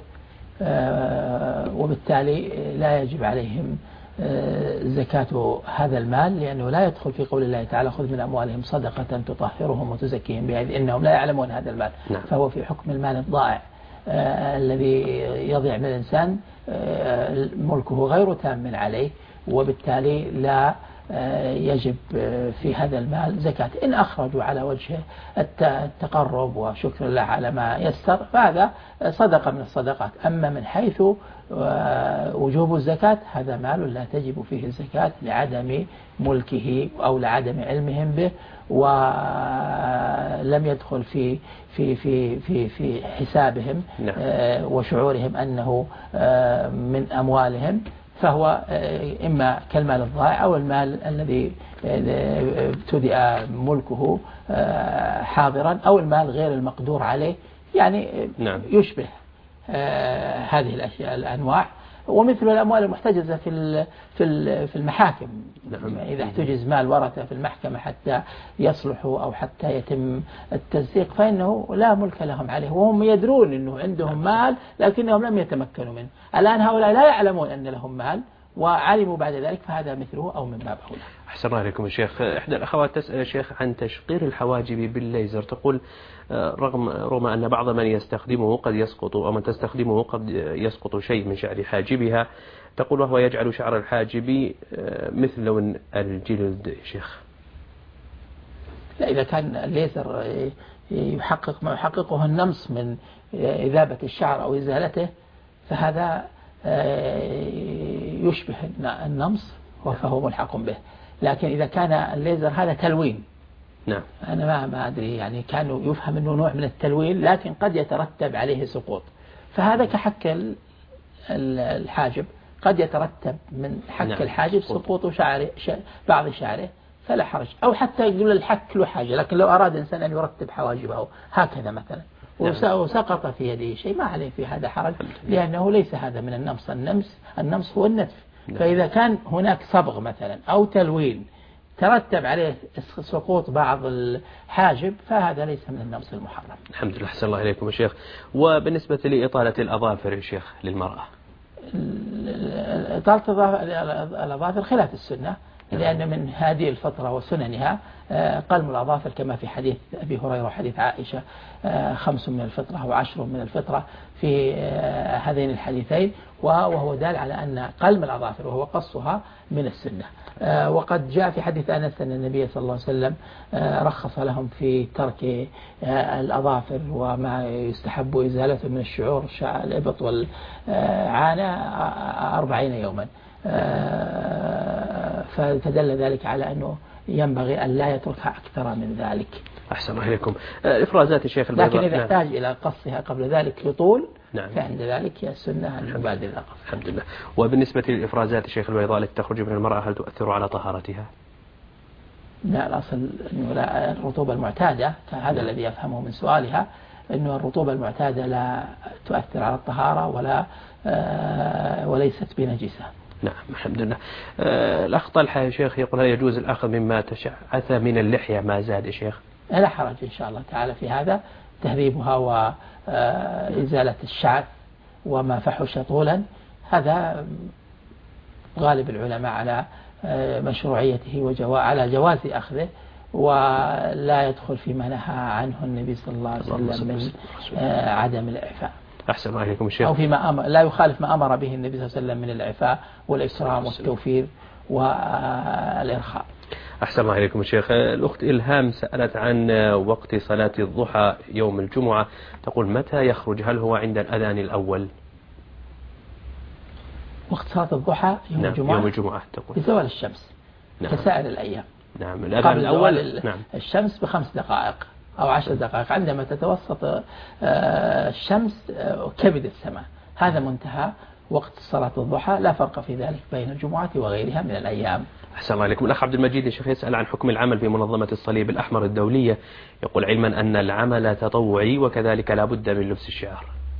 وبالتالي لا يجب عليهم زكاة هذا المال، لأنه لا يدخل في قول الله تعالى خذ من أموالهم صدقة تطهرهم وتزكيهم بها، إنهم لا يعلمون هذا المال. نعم. فهو في حكم المال الضائع آه الذي يضيع من الإنسان، آه ملكه غير تام عليه، وبالتالي لا آه يجب في هذا المال زكاة. إن أخرجوا على وجه التقرب وشكر الله على ما يسر فهذا صدقة من الصدقات. أما من حيث وجوب الزكاة هذا مال لا تجب فيه الزكاة لعدم ملكه أو لعدم علمهم به، ولم يدخل في في في في في حسابهم وشعورهم أنه من أموالهم، فهو إما كالمال الضائع أو المال الذي ابتدأ ملكه حاضرا أو المال غير المقدور عليه، يعني نعم. يشبه آه هذه الأشياء الأنواع. ومثل الأموال المحتجزة في في في المحاكم، نعم. إذا احتجز مال ورثة في المحكمة حتى يصلحوا أو حتى يتم التزكية فإنه لا ملك لهم عليه، وهم يدرون أنه عندهم مال لكنهم لم يتمكنوا منه. الآن هؤلاء لا يعلمون أن لهم مال وعلموا بعد ذلك، فهذا مثله أو من باب أولى. أحسن الله عليكم يا شيخ. إحدى الأخوات تسأل يا شيخ عن تشقير الحواجب بالليزر، تقول رغم رغم أن بعض من يستخدمه قد يسقط أو من تستخدمه قد يسقط شيء من شعر حاجبها، تقول وهو يجعل شعر الحاجب مثل لون الجلد يا شيخ. لا، إذا كان الليزر يحقق ما يحققه النمص من إذابة الشعر أو إزالته فهذا يشبه النمص فهو ملحق به. لكن إذا كان الليزر هذا تلوين، نعم. أنا ما ما أدري، يعني كانوا يفهم أنه نوع من التلوين لكن قد يترتب عليه سقوط، فهذا كحك الحاجب قد يترتب من حك نعم. الحاجب سقوط شعر بعض شعره فلا حرج، أو حتى يقول الحك له حاجة، لكن لو أراد إنسان أن يرتب حواجبه هكذا مثلا وسقط في يده شيء ما عليه في هذا حرج، لأنه ليس هذا من النمص. النمص النمص هو النتف، فإذا كان هناك صبغ مثلا أو تلوين ترتب عليه سقوط بعض الحاجب فهذا ليس من النمص المحرم. الحمد لله. أحسن الله إليكم يا شيخ. وبالنسبة لإطالة الأظافر يا شيخ للمرأة، إطالة الأظافر خلاف السنة، لأن من هذه الفترة وسننها قلم الأظافر كما في حديث أبي هريرة وحديث عائشة خمس من الفطرة وعشر من الفطرة في هذين الحديثين، وهو دال على أن قلم الأظافر وهو قصها من السنة. وقد جاء في حديث أنس أن النبي صلى الله عليه وسلم رخص لهم في ترك الأظافر وما يستحب إزالته من الشعور الإبط والعانة أربعين يوما، فدل ذلك على أنه ينبغي أن لا يتركها أكثر من ذلك. أحسن الله إليكم. إفرازات الشيخ البيضاء، لكن إذا احتاج نعم. إلى قصها قبل ذلك لطول نعم. فعند ذلك هي السنة أن يبادر إلى قصها. الحمد لله. وبالنسبة للإفرازات الشيخ البيضاء التي تخرج من المرأة هل تؤثر على طهارتها؟ لا، الأصل أنه لا، الرطوبة المعتادة هذا الذي يفهمه من سؤالها، أنه الرطوبة المعتادة لا تؤثر على الطهارة ولا آه وليست بنجسة. نعم الحمد لله. آه الأخ طلحة يا شيخ يقول هل يجوز الأخذ مما تشعث من اللحية ما زاد يا شيخ؟ لا حرج إن شاء الله تعالى في هذا، تهذيبها وإزالة الشعث وما فحش طولا، هذا غالب العلماء على مشروعيته وجوا على جواز أخذه، ولا يدخل فيما نهى عنه النبي صلى الله عليه وسلم من عدم الإعفاء. أحسن الله عليكم الشيخ. أو فيما أمر لا يخالف ما أمر به النبي صلى الله عليه وسلم من الإعفاء والإكرام والتوفير والإرخاء. أحسن الله عليكم الشيخ. الأخت إلهام سألت عن وقت صلاة الضحى يوم الجمعة، تقول متى يخرج؟ هل هو عند الأذان الأول؟ وقت صلاة الضحى يوم نعم الجمعة يوم الجمعة تقول بزوال الشمس نعم. كسائر الأيام. نعم الأذان الأول نعم. الشمس بخمس دقائق أو عشر دقائق عندما تتوسط الشمس كبد السماء، هذا منتهى وقت صلاة الضحى، لا فرق في ذلك بين الجمعة وغيرها من الأيام. أحسن الله عليكم. الأخ عبد المجيد يا شيخ يسأل عن حكم العمل في منظمة الصليب الأحمر الدولية، يقول علما أن العمل تطوعي وكذلك لا بد من لبس الشعار.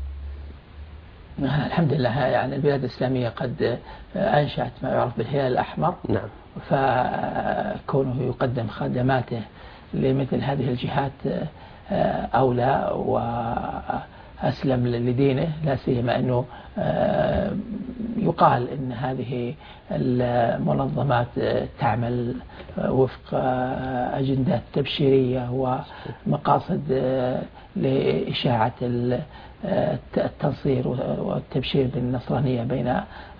الحمد لله، يعني البلاد الإسلامية قد أنشأت ما يعرف بالهلال الأحمر، نعم. فكونه يقدم خدماته لمثل هذه الجهات أولى وأسلم لدينه، لا سيما أنه يقال أن هذه المنظمات تعمل وفق أجندات تبشيرية ومقاصد لإشاعة التنصير والتبشير بالنصرانية بين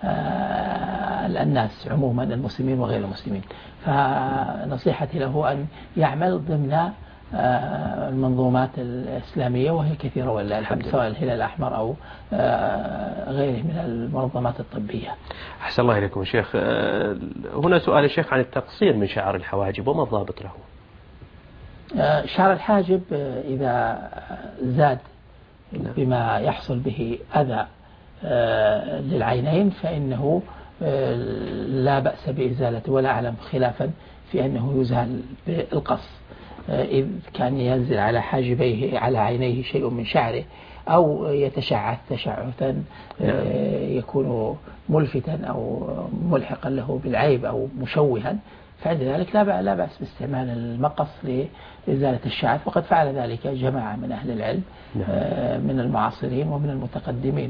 الناس عموما المسلمين وغير المسلمين. فنصيحتي له أن يعمل ضمن المنظومات الإسلامية وهي كثيرة ولله الحمد، سواء الهلال الأحمر أو غيره من المنظمات الطبية. أحسن الله إليكم شيخ. هنا سؤال الشيخ عن التقصير من شعر الحواجب، وما الضابط له؟ شعر الحاجب إذا زاد بما يحصل به أذى للعينين فإنه لا بأس بإزالته، ولا أعلم خلافا في أنه يزال بالقص. إذ كان ينزل على حاجبيه على عينيه شيء من شعره أو يتشعث تشعثا يكون ملفتا أو ملحقا له بالعيب أو مشوها، فعند ذلك لا بأس باستعمال المقص لإزالة الشعث، وقد فعل ذلك جماعة من أهل العلم من المعاصرين ومن المتقدمين،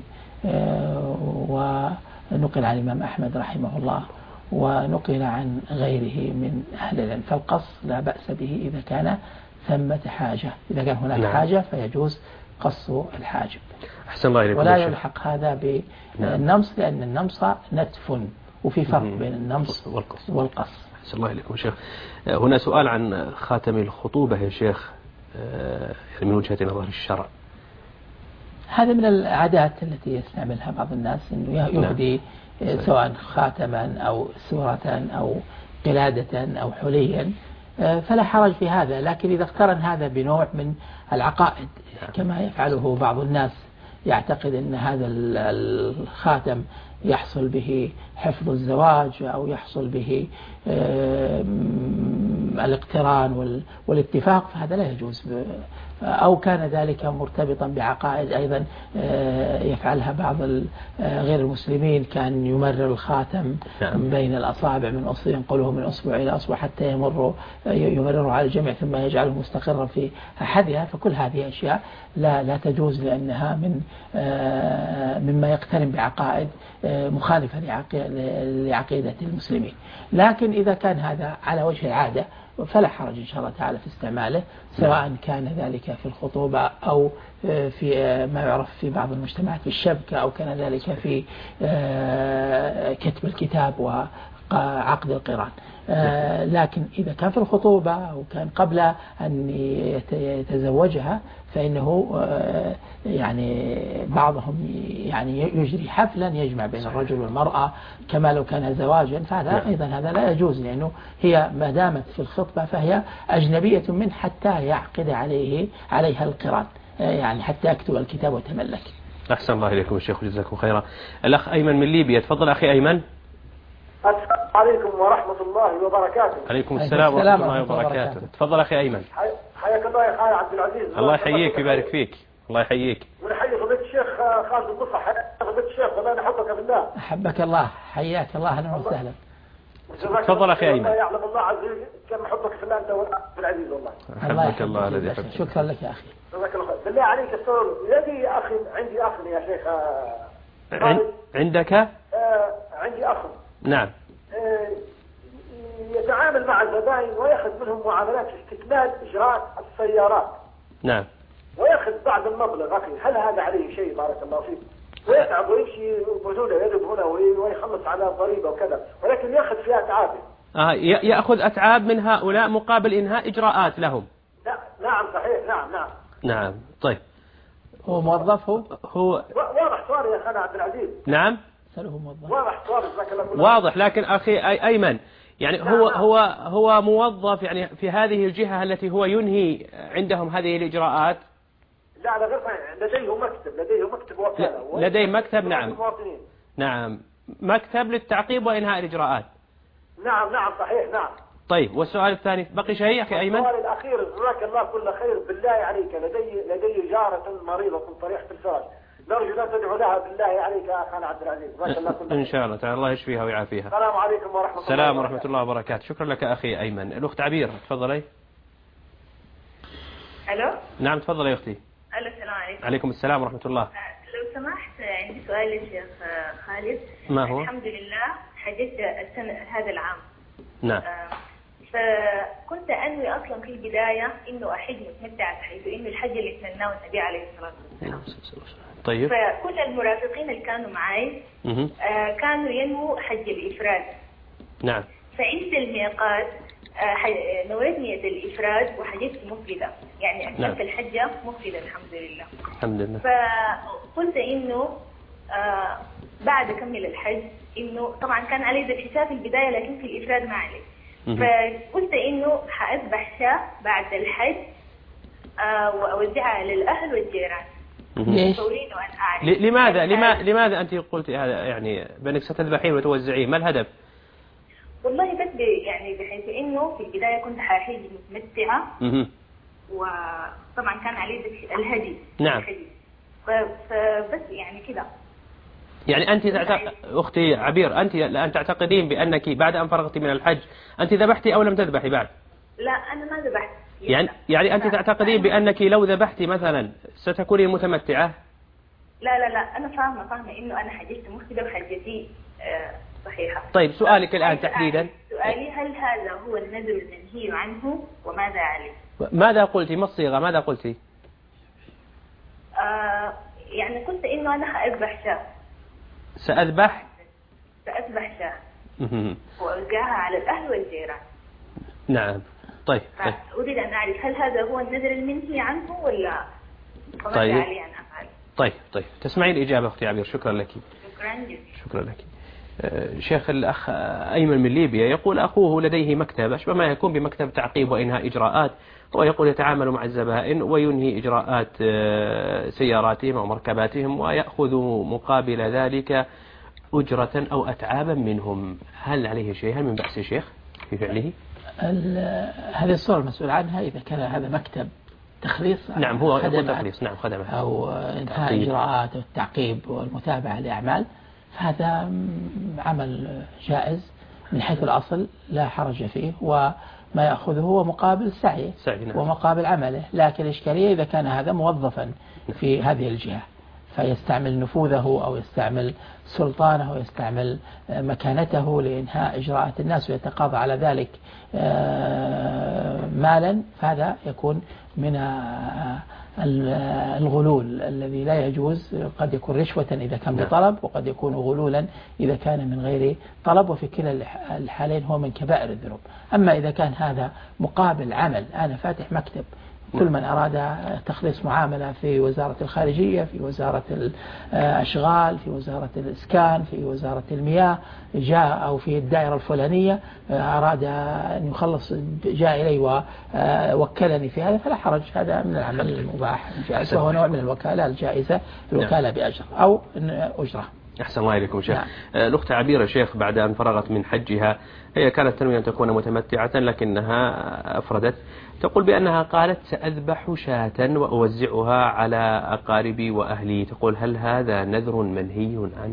ونقل عن الإمام أحمد رحمه الله ونقل عن غيره من أهل العلم. فالقص لا بأس به إذا كان ثمة حاجة، إذا كان هناك نعم. حاجة فيجوز قص الحاجب. أحسن الله إليكم. ولا يلحق هذا بالنمص لأن النمص نتف، وفي فرق بين النمص والقص, والقص. أحسن الله إليكم شيخ. هنا سؤال عن خاتم الخطوبة يا شيخ، يعني من وجهة نظر الشرع. هذا من العادات التي يستعملها بعض الناس، أنه يهدي نعم. سواء خاتما أو سورة أو قلادة أو حليا، فلا حرج في هذا، لكن إذا اقترن هذا بنوع من العقائد كما يفعله بعض الناس، يعتقد أن هذا الخاتم يحصل به حفظ الزواج أو يحصل به الاقتران والاتفاق، فهذا لا يجوز. أو كان ذلك مرتبطا بعقائد أيضا يفعلها بعض غير المسلمين، كان يمرر الخاتم بين الأصابع من أصبع ينقله من أصبع إلى أصبع حتى يمر يمرره على الجميع ثم يجعله مستقرا في أحدها. فكل هذه أشياء لا لا تجوز، لأنها من مما يقترن بعقائد مخالفة لعقيدة المسلمين. لكن إذا كان هذا على وجه العادة فلا حرج إن شاء الله تعالى في استعماله، سواء كان ذلك في الخطوبة أو في ما يعرف في بعض المجتمعات في الشبكة، أو كان ذلك في كتب الكتاب وعقد القران. لكن إذا كان في الخطوبة أو كان قبل أن يتزوجها فإنه يعني بعضهم يعني يجري حفلا يجمع بين الرجل والمرأة كما لو كان زواجا، فهذا أيضا هذا لا يجوز، لأنه هي ما دامت في الخطبة فهي أجنبية منه حتى يعقد عليه عليها القران، يعني حتى يكتب الكتاب وتملك. أحسن الله إليكم الشيخ وجزاكم خيرا. الأخ أيمن من ليبيا، تفضل أخي أيمن. السلام عليكم ورحمة الله وبركاته. عليكم السلام ورحمة الله وبركاته. تفضل أخي أيمن. حياك الله يا خالد عبد العزيز. الله يحييك ويبارك فيك. الله يحييك. ونحيي فضيلة الشيخ خالد القصة. حياك فضيلة الشيخ، والله نحبك بالله. أحبك الله، حياك الله، أهلا وسهلا. تفضل أخي أيمن. يعلم الله عز وجل كم حبك في الله أنت عبد العزيز، والله. أحبك الله الذي يحبك. شكرا لك يا أخي. جزاك الله خير. بالله عليك السؤال الذي يا أخي عندي أخ يا شيخ. عندك؟ آه عندي أخ. نعم. آه يتعامل مع الزبائن ويأخذ منهم معاملات استكمال إجراءات السيارات. نعم. ويأخذ بعض المبلغ أخي، هل هذا عليه شيء بارك الله فيك؟ ويتعب ويمشي بدون يذهب هنا ويخلص على الضريبة وكذا، ولكن يأخذ فيها أتعابه. آه يأخذ أتعاب من هؤلاء مقابل إنهاء إجراءات لهم. لا نعم صحيح نعم نعم. نعم طيب. هو موظف هو؟ هو واضح صار يا أخي عبد العزيز. نعم. سأله موظف. واضح صار جزاك الله خير. واضح، لكن أخي أيمن يعني نعم هو نعم. هو هو موظف يعني في هذه الجهة التي هو ينهي عندهم هذه الإجراءات. لا لا غير لديه مكتب لديه مكتب وكالة. لديه مكتب نعم. نعم مكتب للتعقيب وإنهاء الإجراءات. نعم نعم صحيح نعم. طيب والسؤال الثاني بقي شيء أخي أيمن؟ السؤال الأخير جزاك الله كل خير، بالله عليك لدي لدي جارة مريضة طريحة الفراش، نرجو أن تدعو لها بالله عليك يا أخانا عبد العزيز. جزاك الله كل خير. إن شاء الله تعالى الله يشفيها ويعافيها. السلام عليكم ورحمة الله. السلام ورحمة الله وبركاته. شكرا لك أخي أيمن. الأخت عبير تفضلي. ألو. نعم تفضل يا أختي. ألو السلام عليكم. عليكم السلام ورحمة الله. لو سمحت عندي سؤال للشيخ خالد. ما هو؟ الحمد لله حججت السنة هذا العام. نعم. فكنت أنوي أصلا في البداية إنه أحج متمتعة، حيث إنه الحج اللي تمناه النبي عليه الصلاة والسلام. طيب. فكل المرافقين اللي كانوا معي آه كانوا ينووا حج الإفراد. نعم. فعند الميقات آه نويت نية الإفراد وحججت مفردة، يعني أكملت نعم. الحجة مفردة الحمد لله. الحمد لله. فقلت إنه آه بعد أكمل الحج إنه طبعا كان علي ذا الحساب في البداية لكن في الإفراد ما علي. فقلت إنه حأذبح شاة بعد الحج آه وأوزعها للأهل والجيران. ليش؟ أريد أن أعرف لماذا لماذا لماذا أنت قلت هذا، يعني بأنك ستذبحين وتوزعين، ما الهدف؟ والله بس يعني بحيث إنه في البداية كنت حاحج متمتعة وطبعا كان علي الهدي. نعم. فبس يعني كده. يعني أنت تعتقد أختي عبير، أنت الآن تعتقدين بأنك بعد أن فرغتي من الحج أنت ذبحتي أو لم تذبحي بعد؟ لا أنا ما ذبحت. يعني يعني أنت تعتقدين بأنك لو ذبحتي مثلا ستكونين متمتعة؟ لا لا لا أنا فاهمة فاهمة إنه أنا حججت مفردة وحجتي آه صحيحة. طيب سؤالك الآن تحديدا. سؤالي هل هذا هو النذر المنهي عنه وماذا عليه؟ ماذا قلتي؟ ما الصيغة؟ ماذا قلتي؟ آه يعني قلت إنه أنا حأذبح شاة. سأذبح؟ سأذبح شاة وأوزعها على الأهل والجيران. نعم. طيب. طيب. أريد أن أعرف هل هذا هو النذر المنهي عنه ولا وماذا طيب. علي أن أفعل؟ طيب طيب تسمعين الإجابة أختي عبير. شكرا لك. شكرا جزيلا. شكرا لك. شيخ الأخ أيمن من ليبيا يقول أخوه لديه مكتب أشبه ما يكون بمكتب تعقيب وإنهاء إجراءات، ويقول يتعامل مع الزبائن وينهي إجراءات سياراتهم أو مركباتهم ويأخذ مقابل ذلك أجرة أو أتعابا منهم، هل عليه شيء؟ هل من بأس شيخ في فعله؟ هذه الصورة المسؤول عنها إذا كان هذا مكتب تخليص. نعم هو تخليص. نعم خدمات أو إنهاء إجراءات أو التعقيب والمتابعة لأعمال، فهذا عمل جائز من حيث الأصل لا حرج فيه، وما يأخذه هو مقابل سعيه ومقابل عمله. لكن الإشكالية إذا كان هذا موظفا في هذه الجهة فيستعمل نفوذه أو يستعمل سلطانه أو يستعمل مكانته لإنهاء إجراءات الناس ويتقاضى على ذلك مالا، فهذا يكون من الغلول الذي لا يجوز. قد يكون رشوة إذا كان بطلب، وقد يكون غلولا إذا كان من غير طلب، وفي كلا الحالين هو من كبائر الذنوب. أما إذا كان هذا مقابل عمل، أنا فاتح مكتب كل من أراد تخليص معاملة في وزارة الخارجية، في وزارة الأشغال، في وزارة الإسكان، في وزارة المياه، جاء أو في الدائرة الفلانية أراد أن يخلص، جاء إلي ووكلني في هذا، فلا حرج، هذا من العمل المباح الجائز، وهو نوع من الوكالة الجائزة، الوكالة بأجر أو أجرة. أحسن الله إليكم شيخ. نعم. الأخت عبيرة شيخ بعد أن فرغت من حجها، هي كانت تنوي أن تكون متمتعة لكنها أفردت، تقول بأنها قالت سأذبح شاة وأوزعها على أقاربي وأهلي، تقول هل هذا نذر منهي عنه؟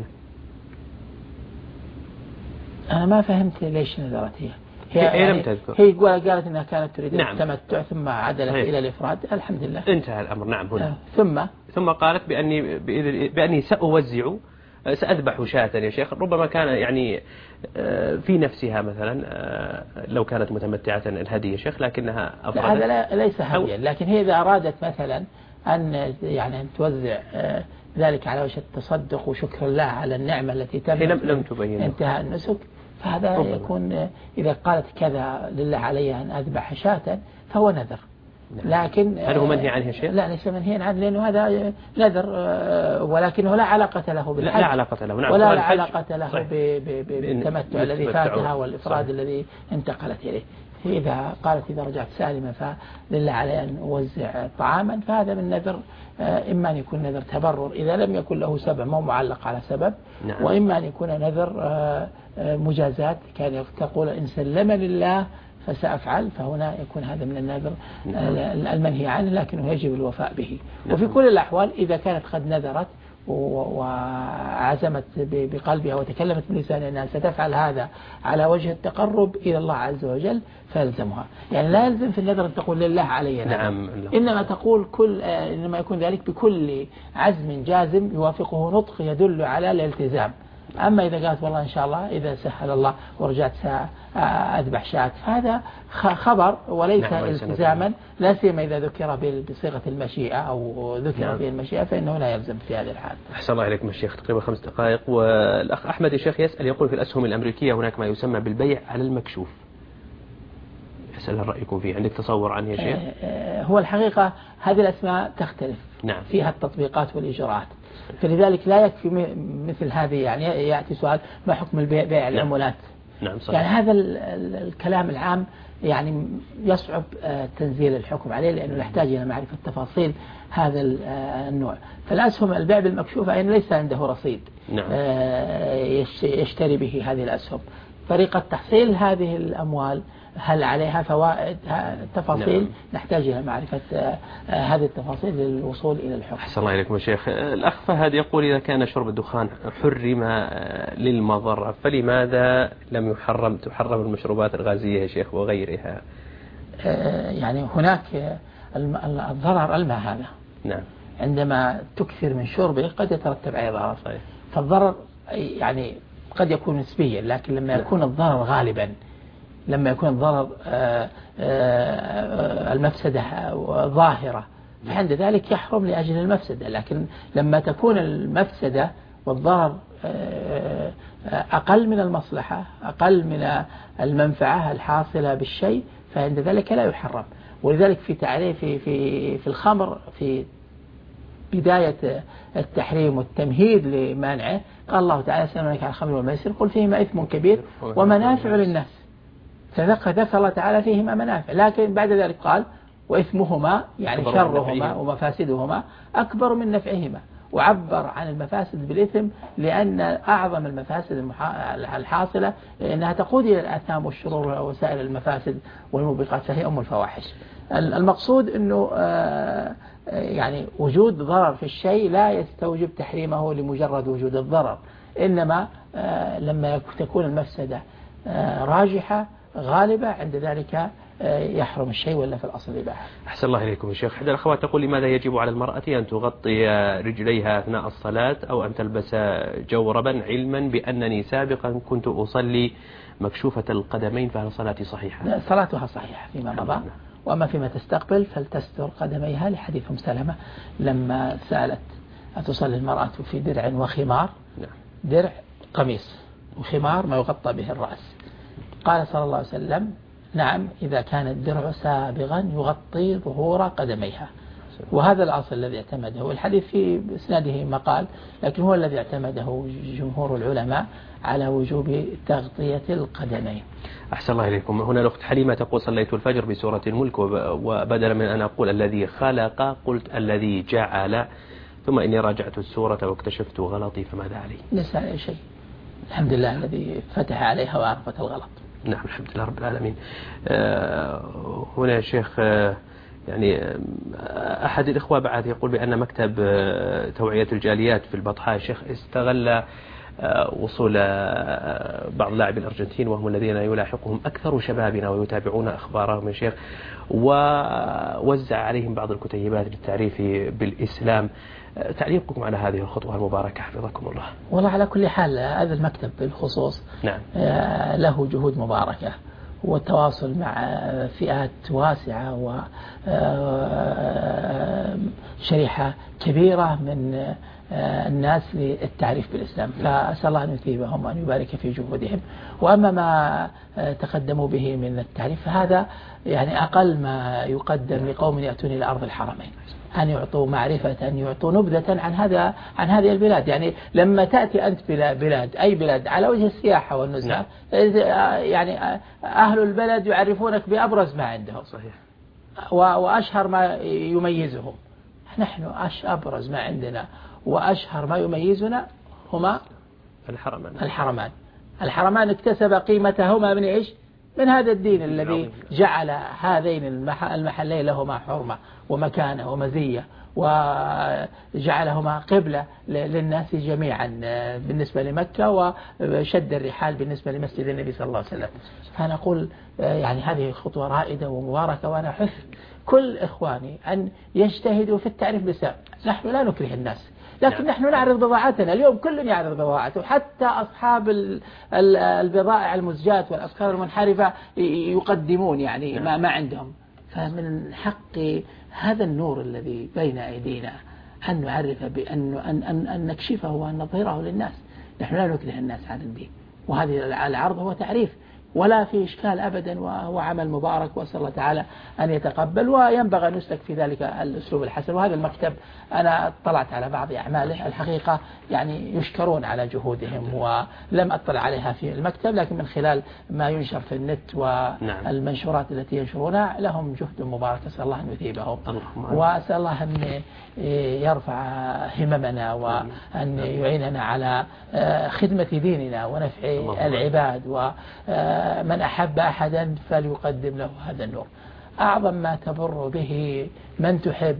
أنا ما فهمت ليش نذرت هي. هي, هي يعني لم تذكر. هي قالت أنها كانت تريد نعم. التمتع ثم عدلت هي. إلى الإفراد. الحمد لله انتهى الأمر. نعم هنا. ثم ثم قالت بأني بأني سأوزع سأذبح شاة يا شيخ، ربما كان يعني في نفسها مثلا لو كانت متمتعة الهدي يا شيخ لكنها أفردت. هذا لا ليس هديا، لكن هي إذا أرادت مثلا أن يعني أن توزع ذلك على وجه التصدق وشكر الله على النعمة التي تم لم تبين انتهى النسك، فهذا ربما. يكون إذا قالت كذا لله علي أن أذبح شاة فهو نذر. لكن هل هو منهي عنه شيء؟ لا ليس منهي عنه، لأنه هذا نذر ولكنه لا علاقة له بالحج، لا علاقة له. نعم. ولا علاقة له بالتمتع الذي فاتها والإفراد الذي انتقلت إليه. إذا قالت إذا رجعت سالمة فلله علي أن أوزع طعاما، فهذا من نذر، إما أن يكون نذر تبرر إذا لم يكن له سبب، مو معلق على سبب. نعم. وإما أن يكون نذر مجازات، كان تقول إن سلمني الله فسأفعل، فهنا يكون هذا من النذر المنهي عنه، لكنه يجب الوفاء به. وفي كل الأحوال إذا كانت قد نذرت وعزمت بقلبها وتكلمت بلسانها أنها ستفعل هذا على وجه التقرب إلى الله عز وجل فيلزمها. يعني لا يلزم في النذر أن تقول لله علي نذر، نعم. إنما تقول كل إنما يكون ذلك بكل عزم جازم يوافقه نطق يدل على الالتزام. أما إذا قالت والله إن شاء الله إذا سهل الله ورجعت سأذبح شاة، هذا خبر وليس نعم التزاما، لا سيما إذا ذكر بصيغة المشيئة أو ذكر نعم. به المشيئة فإنه لا يلزم في هذه الحال. أحسن الله إليكم الشيخ، تقريبا خمس دقائق. والأخ أحمد الشيخ يسأل يقول في الأسهم الأمريكية هناك ما يسمى بالبيع على المكشوف، يسأل هل رأيكم فيه، عندك تصور عنه يا شيخ؟ هو الحقيقة هذه الأسماء تختلف نعم. فيها التطبيقات والإجراءات، فلذلك لا يكفي مثل هذه. يعني يأتي سؤال ما حكم البيع بيع العملات نعم صحيح. يعني هذا الكلام العام يعني يصعب تنزيل الحكم عليه لأنه يحتاج إلى معرفة تفاصيل هذا النوع. فالأسهم البيع بالمكشوف أين ليس عنده رصيد نعم. يشتري به هذه الأسهم، طريقة تحصيل هذه الأموال هل عليها فوائد، تفاصيل نعم. نحتاج إلى معرفة هذه التفاصيل للوصول إلى الحكم. أحسن الله إليكم يا شيخ. الأخ فهد يقول إذا كان شرب الدخان حرم للمضرة فلماذا لم يحرم تحرم المشروبات الغازية يا شيخ وغيرها؟ يعني هناك الضرر الماء هذا نعم. عندما تكثر من شربه قد يترتب عليه ضرر، فالضرر يعني قد يكون نسبيا، لكن لما يكون الضرر غالبا، لما يكون الضرر المفسدة ظاهرة فعند ذلك يحرم لأجل المفسدة. لكن لما تكون المفسدة والضرر أقل من المصلحة، أقل من المنفعة الحاصلة بالشيء، فعند ذلك لا يحرم. ولذلك في تعريف في في في الخمر في بداية التحريم والتمهيد لمنعه قال الله تعالى يسألونك عن الخمر والميسر قل فيهما إثم كبير ومنافع للناس، فذكر الله تعالى فيهما منافع، لكن بعد ذلك قال وإثمهما يعني شرهما ومفاسدهما أكبر من نفعهما، وعبر عن المفاسد بالإثم لأن أعظم المفاسد الحاصلة أنها تقود إلى الآثام والشرور وسائر المفاسد والموبقات، فهي أم الفواحش. المقصود أنه يعني وجود ضرر في الشيء لا يستوجب تحريمه لمجرد وجود الضرر، إنما لما تكون المفسدة راجحة غالبة عند ذلك يحرم الشيء ولا في الأصل إباحة. أحسن الله إليكم يا شيخ. إحدى الأخوات تقول لماذا يجب على المرأة أن تغطي رجليها أثناء الصلاة أو أن تلبس جوربا علما بأنني سابقا كنت أصلي مكشوفة القدمين فهل صلاتي صحيحة؟ صلاتها صحيحة فيما مضى، وأما فيما تستقبل فلتستر قدميها لحديث أم سلمة لما سألت أتصلي المرأة في درع وخمار؟ نعم. درع قميص وخمار ما يغطى به الرأس. قال صلى الله عليه وسلم نعم إذا كان الدرع سابغا يغطي ظهور قدميها، وهذا الأصل الذي اعتمده، والحديث في إسناده مقال لكن هو الذي اعتمده جمهور العلماء على وجوب تغطية القدمين. أحسن الله إليكم. هنا الأخت حليمة تقول صليت الفجر بسورة الملك وبدلا من أن أقول الذي خلق قلت الذي جعل، ثم إني راجعت السورة واكتشفت غلطي فماذا علي؟ ليس عليه شيء، الحمد لله الذي فتح عليها وعرفت الغلط. نعم الحمد لله رب العالمين. آه هنا يا شيخ آه يعني آه أحد الإخوة بعد يقول بأن مكتب آه توعية الجاليات في البطحاء شيخ استغل آه وصول آه بعض لاعبي الأرجنتين وهم الذين يلاحقهم أكثر شبابنا ويتابعون أخبارهم يا شيخ، ووزع عليهم بعض الكتيبات للتعريف بالإسلام. تعليقكم على هذه الخطوة المباركة حفظكم الله؟ والله على كل حال هذا المكتب بالخصوص نعم. له جهود مباركة والتواصل مع فئات واسعة وشريحة كبيرة من الناس للتعريف بالإسلام، فأسأل الله أن يثيبهم وأن يبارك في جهودهم. وأما ما تقدموا به من التعريف فهذا يعني أقل ما يقدم لقوم يأتون إلى أرض الحرمين، أن يعطوا معرفة، أن يعطوا نبذة عن هذا عن هذه البلاد. يعني لما تأتي أنت بلاد أي بلاد على وجه السياحة والنزهة يعني أهل البلد يعرفونك بأبرز ما عندهم صحيح وأشهر ما يميزهم. نحن أش أبرز ما عندنا وأشهر ما يميزنا هما الحرمان. الحرمان الحرمان اكتسب قيمتهما من إيش؟ من هذا الدين الذي جعل هذين المحلين لهما حرمة ومكانة ومزية وجعلهما قبلة للناس جميعا بالنسبة لمكة، وشد الرحال بالنسبة لمسجد النبي صلى الله عليه وسلم. فنقول يعني هذه خطوة رائدة ومباركة، وأنا حث كل إخواني أن يجتهدوا في التعريف بالإسلام. نحن لا نكره الناس، لكن نحن نعرض بضاعتنا. اليوم كل يعرض بضاعته، حتى أصحاب البضائع المزجات والأفكار المنحرفة يقدمون يعني ما ما عندهم. فمن حق هذا النور الذي بين أيدينا أن نعرف بأن أن أن, أن نكشفه وأن نظهره للناس. نحن لا نكره الناس عن الدين، وهذه العرض هو تعريف ولا في إشكال أبدا، وهو عمل مبارك، وأسأل الله تعالى أن يتقبل، وينبغي أن يسلك في ذلك الأسلوب الحسن. وهذا المكتب أنا اطلعت على بعض أعماله الحقيقة يعني يشكرون على جهودهم، ولم أطلع عليها في المكتب، لكن من خلال ما ينشر في النت والمنشورات التي ينشرونها لهم جهد مبارك، أسأل الله أن يثيبهم، وأسأل الله أن يرفع هممنا وأن يعيننا على خدمة ديننا ونفع العباد، ومن أحب أحدا فليقدم له هذا النور. أعظم ما تبر به من تحب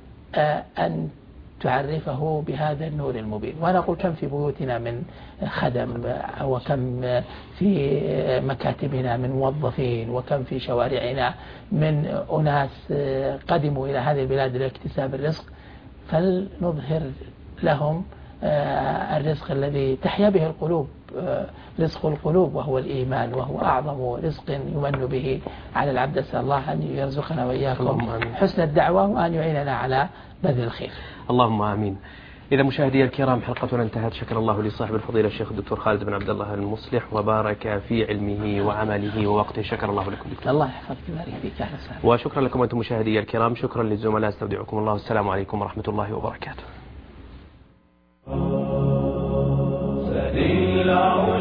أن تعرفه بهذا النور المبين. وأنا أقول كم في بيوتنا من خدم، وكم في مكاتبنا من موظفين، وكم في شوارعنا من أناس قدموا إلى هذه البلاد لاكتساب الرزق، فلنظهر لهم الرزق الذي تحيا به القلوب، رزق القلوب وهو الإيمان، وهو أعظم رزق يمن به على العبد. أسأل الله أن يرزقنا وإياكم حسن الدعوة، وأن يعيننا على بذل الخير. اللهم آمين. إذا مشاهدي الكرام حلقتنا انتهت. شكر الله لصاحب الفضيلة الشيخ الدكتور خالد بن عبد الله المصلح، وبارك في علمه وعمله ووقته. شكر الله لكم دكتور. الله يحفظك ويبارك فيك. أهلا وسهلا. وشكرا لكم أنتم مشاهدي الكرام. شكرا للزملاء. استودعكم الله. السلام عليكم ورحمة الله وبركاته.